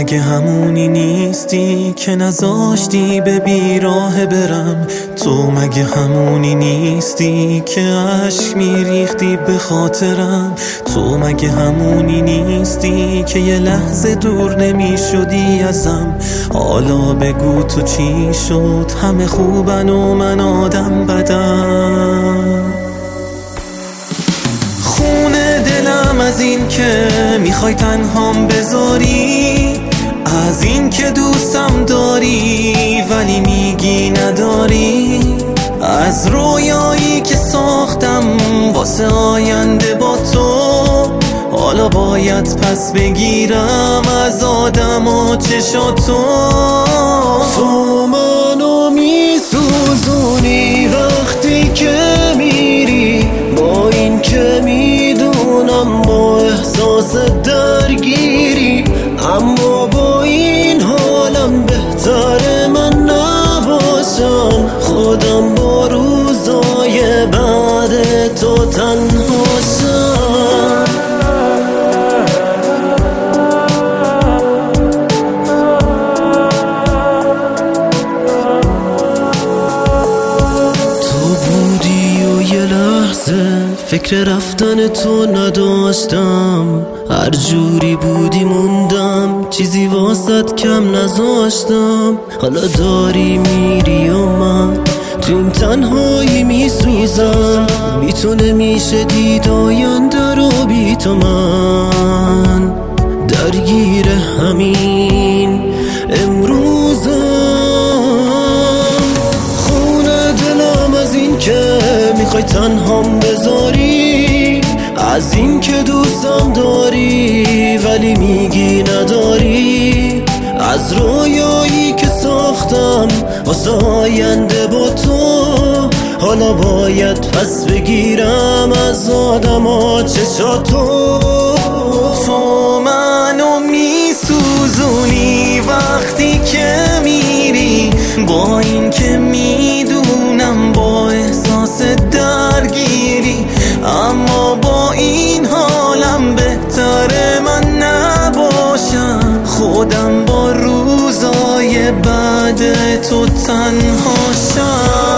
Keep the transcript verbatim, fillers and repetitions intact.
مگه همونی نیستی که نذاشتی به بیراه برم؟ تو مگه همونی نیستی که عشق میریختی به خاطرم؟ تو مگه همونی نیستی که یه لحظه دور نمیشدی ازم؟ حالا بگو تو چی شد؟ همه خوبن و من آدم بدم. خونه دلم از این که میخوای تنهام بذاری، از این که دوستم داری ولی میگی نداری، از رویایی که ساختم واسه آینده با تو. حالا باید پس بگیرم از آدم و چشاتو. تو منو میسوزونی وقتی که میری، با این که میدونم با احساس درگیری، اما با این حالم بهتره من نباشم، خودم با روزای بعد تو تنها شم. فکر رفتن تو نداشتم، هر جوری بودی موندم، چیزی واسط کم نذاشتم. حالا داری میری و من تو این تنهایی میسوزم، بی تو نمیشه دید آینده رو، بی تو من درگیر همین امروزم. خونه دلم از این که میخوای تنهام بذاری، از این که دوستم داری ولی میگی نداری، از رویایی که ساختم واسه آینده با تو. حالا باید پس بگیرم از آدما چشاتو. تو منو میسوزونی وقتی که میری، با این که میدونم با احساس درگیری، اما با این حالم بهتره من نباشم، خودم با روزای بعد تو تنها شم.